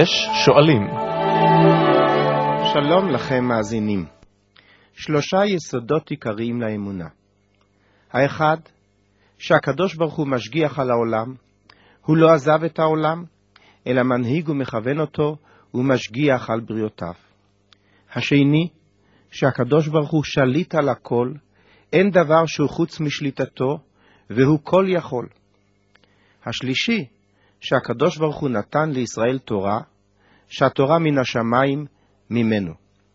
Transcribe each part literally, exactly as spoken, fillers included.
יש שואלים. שלום לכם מאזינים. שלושה יסודות עיקריים לאמונה. האחד, שהקדוש ברוך הוא משגיח על העולם, הוא לא עזב את העולם, אלא מנהיג ומכוון אותו ומשגיח על בריאותיו. השני, שהקדוש ברוך הוא שליט על הכל, אין דבר שהוא חוץ משליטתו, והוא כל יכול. השלישי, שהקדוש ברוך הוא נתן לישראל תורה, שהתורה מן השמיים ממנו.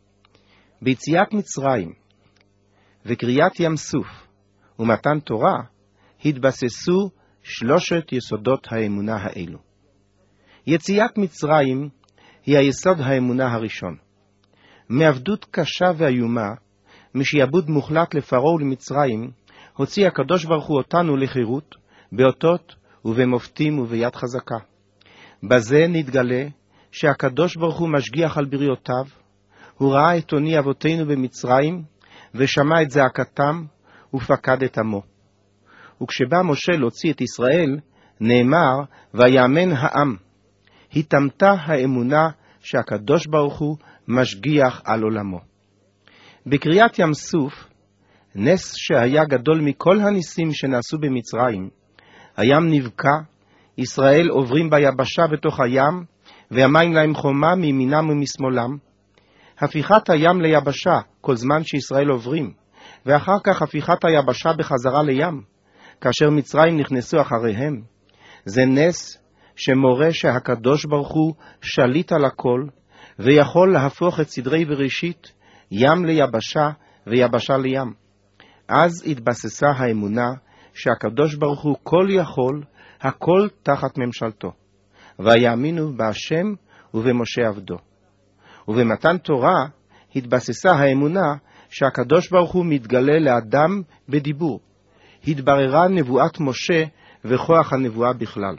ביציאת מצרים וקריאת ים סוף ומתן תורה התבססו שלושת יסודות האמונה האלו. יציאת מצרים היא היסוד האמונה הראשון. מעבדות קשה ואיומה, משעבוד מוחלט לפרעה ולמצרים, הוציא הקדוש ברוך הוא אותנו לחירות, באותות ובמופתים וביד חזקה. בזה נתגלה שהקדוש ברוך הוא משגיח על בריאותיו, הוא ראה את עוני אבותינו במצרים, ושמע את זעקתם, ופקד את עמו. וכשבא משה להוציא את ישראל, נאמר, ויאמן העם. התאמתה האמונה שהקדוש ברוך הוא משגיח על עולמו. בקריאת ים סוף, נס שהיה גדול מכל הניסים שנעשו במצרים, הים נבקע, ישראל עוברים ביבשה בתוך הים, והמים להם חומה מימינם ומשמאלם. הפיכת הים ליבשה כל זמן שישראל עוברים, ואחר כך הפיכת היבשה בחזרה לים, כאשר מצרים נכנסו אחריהם. זה נס שמורה שהקדוש ברוך הוא שליט על הכל, ויכול להפוך את סדרי בראשית, ים ליבשה ויבשה לים. אז התבססה האמונה שהקדוש ברוך הוא כל יכול, הכל תחת ממשלתו. ויאמינו בהשם ובמשה עבדו. ובמתן תורה התבססה האמונה שהקדוש ברוך הוא מתגלה לאדם בדיבור. התבררה נבואת משה וכוח הנבואה בכלל.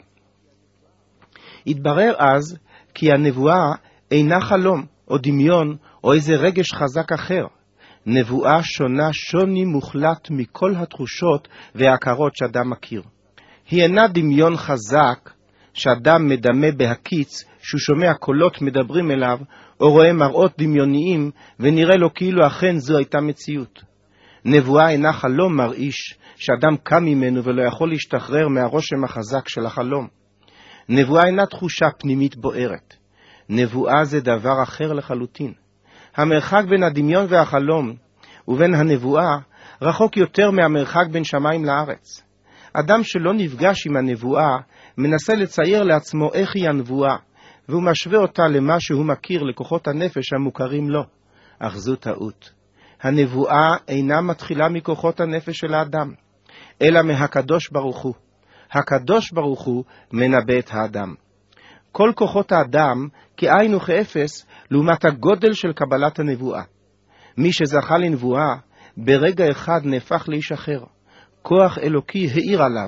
התברר אז כי הנבואה אינה חלום או דמיון או איזה רגש חזק אחר. נבואה שונה שוני מוחלט מכל התחושות וההכרות שאדם מכיר. היא אינה דמיון חזק שאדם מדמה בהקיץ, שהוא שומע קולות מדברים אליו, או רואה מראות דמיוניים, ונראה לו כאילו אכן זו הייתה מציאות. נבואה אינה חלום מרעיש, שאדם קם ממנו ולא יכול להשתחרר מהרושם החזק של החלום. נבואה אינה תחושה פנימית בוערת. נבואה זה דבר אחר לחלוטין. המרחק בין הדמיון והחלום ובין הנבואה רחוק יותר מהמרחק בין שמיים לארץ. אדם שלא נפגש עם הנבואה מנסה לצייר לעצמו איך היא הנבואה, והוא משווה אותה למה שהוא מכיר לכוחות הנפש המוכרים לו. אך זו טעות. הנבואה אינה מתחילה מכוחות הנפש של האדם, אלא מהקדוש ברוך הוא. הקדוש ברוך הוא מנבא את האדם. כל כוחות האדם כאין וכאפס לעומת הגודל של קבלת הנבואה. מי שזכה לנבואה ברגע אחד נהפך לאיש אחר. כוח אלוקי העיר עליו.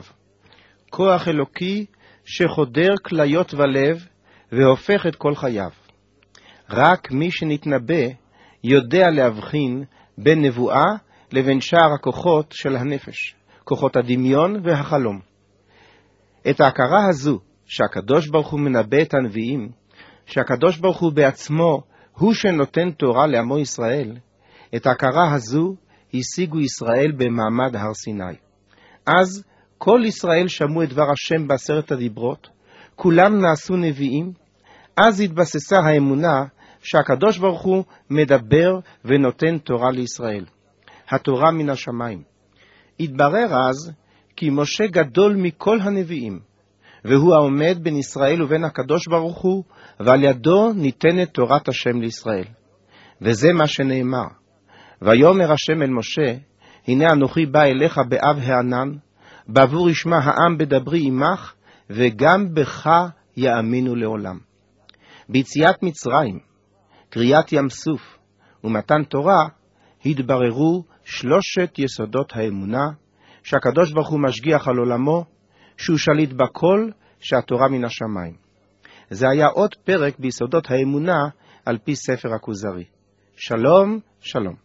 כוח אלוקי שחודר כליות ולב והופך את כל חייו. רק מי שנתנבא יודע להבחין בין נבואה לבין שאר הכוחות של הנפש, כוחות הדמיון והחלום. את ההכרה הזו שהקדוש ברוך הוא מנבא את הנביאים, שהקדוש ברוך הוא בעצמו הוא שנותן תורה לעמו ישראל, את ההכרה הזו השיגו ישראל במעמד הר סיני. אז כל ישראל שמעו את דבר השם בעשרת הדיברות, כולם נעשו נביאים, אז התבססה האמונה שהקדוש ברוך הוא מדבר ונותן תורה לישראל. התורה מן השמיים. התברר אז כי משה גדול מכל הנביאים, והוא העומד בין ישראל ובין הקדוש ברוך הוא, ועל ידו ניתנת תורת השם לישראל. וזה מה שנאמר. ויאמר השם אל משה, הנה אנוכי בא אליך באב הענן, בעבור ישמע העם בדברי עמך, וגם בך יאמינו לעולם. ביציאת מצרים, קריאת ים סוף ומתן תורה, התבררו שלושת יסודות האמונה, שהקדוש ברוך הוא משגיח על עולמו, שהוא שליט בכל, שהתורה מן השמיים. זה היה עוד פרק ביסודות האמונה על פי ספר הכוזרי. שלום, שלום.